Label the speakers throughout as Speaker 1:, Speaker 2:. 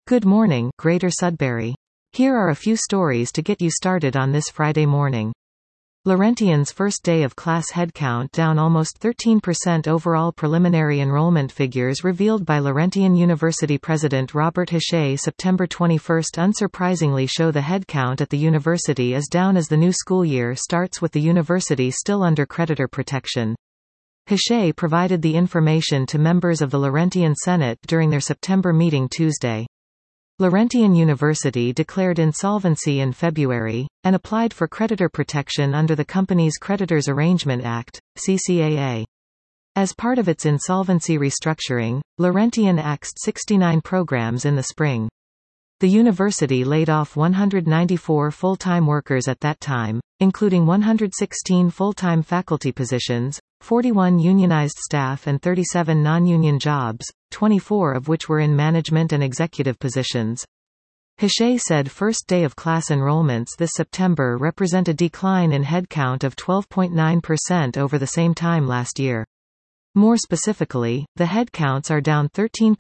Speaker 1: Good morning, Greater Sudbury. Here are a few stories to get you started on this Friday morning. Laurentian's first day of class headcount down almost 13%. Overall preliminary enrollment figures revealed by Laurentian University President Robert Hachey September 21 unsurprisingly show the headcount at the university is down as the new school year starts with the university still under creditor protection. Hachey provided the information to members of the Laurentian Senate during their September meeting Tuesday. Laurentian University declared insolvency in February, and applied for creditor protection under the Companies Creditors Arrangement Act, CCAA. As part of its insolvency restructuring, Laurentian axed 69 programs in the spring. The university laid off 194 full-time workers at that time, including 116 full-time faculty positions, 41 unionized staff and 37 non-union jobs, 24 of which were in management and executive positions. Hachey said first day of class enrollments this September represent a decline in headcount of 12.9% over the same time last year. More specifically, the headcounts are down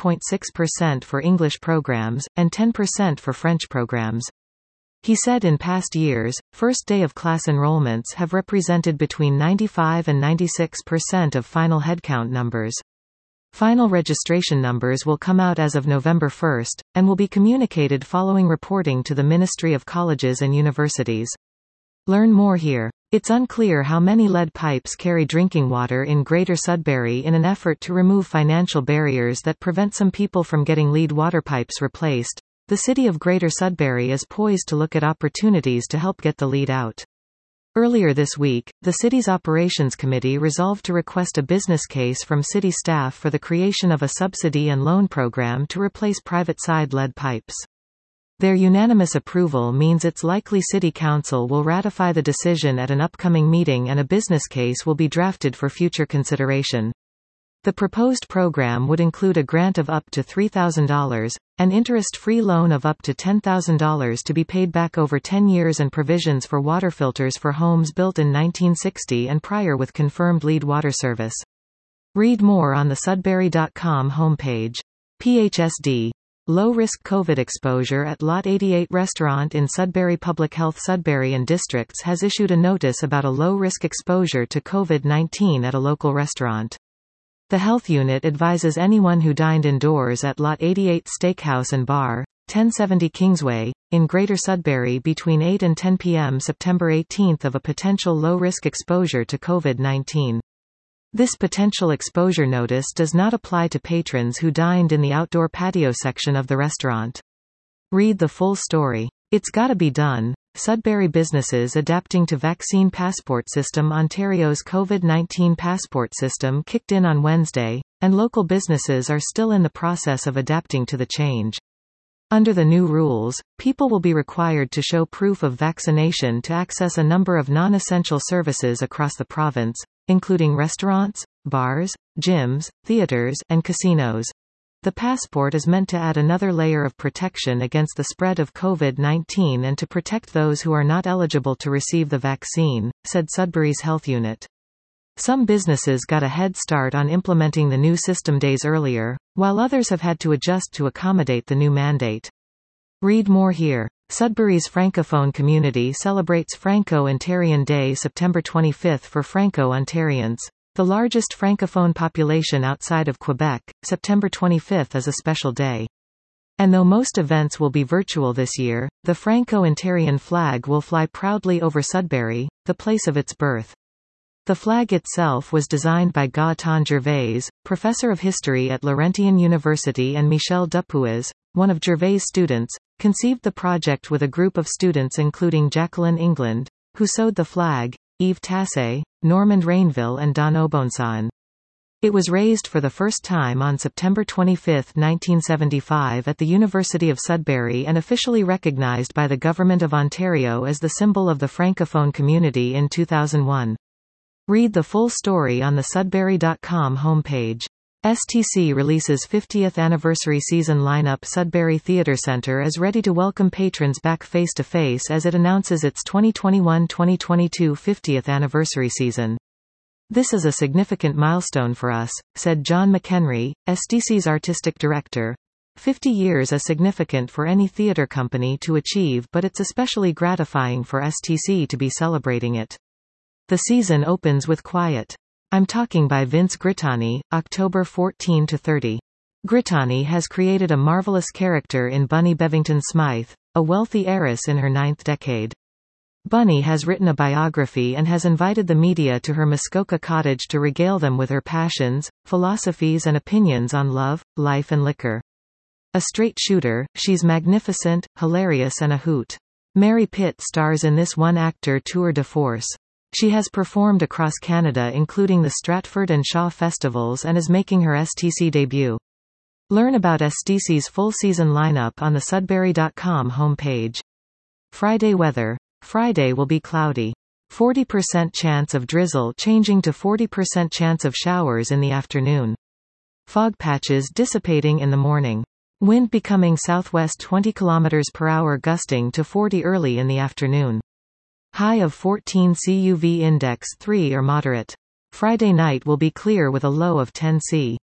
Speaker 1: 13.6% for English programs, and 10% for French programs. He said in past years, first day of class enrollments have represented between 95 and 96% of final headcount numbers. Final registration numbers will come out as of November 1, and will be communicated following reporting to the Ministry of Colleges and Universities. Learn more here. It's unclear how many lead pipes carry drinking water in Greater Sudbury in an effort to remove financial barriers that prevent some people from getting lead water pipes replaced. The city of Greater Sudbury is poised to look at opportunities to help get the lead out. Earlier this week, the city's operations committee resolved to request a business case from city staff for the creation of a subsidy and loan program to replace private-side lead pipes. Their unanimous approval means it's likely City Council will ratify the decision at an upcoming meeting and a business case will be drafted for future consideration. The proposed program would include a grant of up to $3,000, an interest-free loan of up to $10,000 to be paid back over 10 years and provisions for water filters for homes built in 1960 and prior with confirmed lead water service. Read more on the Sudbury.com homepage. PHSD. Low-risk COVID exposure at Lot 88 restaurant in Sudbury. Public Health Sudbury and Districts has issued a notice about a low-risk exposure to COVID-19 at a local restaurant. The health unit advises anyone who dined indoors at Lot 88 Steakhouse and Bar, 1070 Kingsway, in Greater Sudbury between 8 and 10 p.m. September 18 of a potential low-risk exposure to COVID-19. This potential exposure notice does not apply to patrons who dined in the outdoor patio section of the restaurant. Read the full story. It's gotta be done. Sudbury businesses adapting to vaccine passport system. Ontario's COVID-19 passport system kicked in on Wednesday, and local businesses are still in the process of adapting to the change. Under the new rules, people will be required to show proof of vaccination to access a number of non-essential services across the province, including restaurants, bars, gyms, theaters, and casinos. The passport is meant to add another layer of protection against the spread of COVID-19 and to protect those who are not eligible to receive the vaccine, said Sudbury's health unit. Some businesses got a head start on implementing the new system days earlier, while others have had to adjust to accommodate the new mandate. Read more here. Sudbury's Francophone community celebrates Franco-Ontarian Day September 25 for Franco-Ontarians. The largest Francophone population outside of Quebec, September 25 is a special day. And though most events will be virtual this year, the Franco-Ontarian flag will fly proudly over Sudbury, the place of its birth. The flag itself was designed by Gaëtan Gervais, professor of history at Laurentian University, and Michel Dupuis, one of Gervais' students, conceived the project with a group of students including Jacqueline England, who sewed the flag, Yves Tassé, Normand Rainville and Don Obonsain. It was raised for the first time on September 25, 1975 at the University of Sudbury and officially recognized by the Government of Ontario as the symbol of the Francophone community in 2001. Read the full story on the Sudbury.com homepage. STC releases 50th anniversary season lineup. Sudbury Theatre Centre is ready to welcome patrons back face-to-face as it announces its 2021-2022 50th anniversary season. "This is a significant milestone for us," said John McHenry, STC's artistic director. 50 years is significant for any theatre company to achieve, but it's especially gratifying for STC to be celebrating it. The season opens with Quiet. I'm Talking by Vince Grittani, October 14–30. Grittani has created a marvelous character in Bunny Bevington Smythe, a wealthy heiress in her 9th decade. Bunny has written a biography and has invited the media to her Muskoka cottage to regale them with her passions, philosophies and opinions on love, life and liquor. A straight shooter, she's magnificent, hilarious and a hoot. Mary Pitt stars in this one-actor tour de force. She has performed across Canada including the Stratford and Shaw festivals and is making her STC debut. Learn about STC's full season lineup on the Sudbury.com homepage. Friday weather. Friday will be cloudy. 40% chance of drizzle changing to 40% chance of showers in the afternoon. Fog patches dissipating in the morning. Wind becoming southwest 20 km/h gusting to 40 early in the afternoon. High of 14 C UV index 3 or moderate. Friday night will be clear with a low of 10 C.